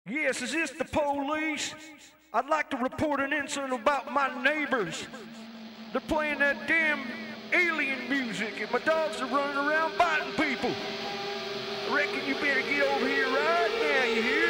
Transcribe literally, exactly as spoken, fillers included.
Yes, is this the police? I'd like to report an incident about my neighbors. They're playing that damn alien music and my dogs are running around biting people. I reckon you better get over here right now, you hear?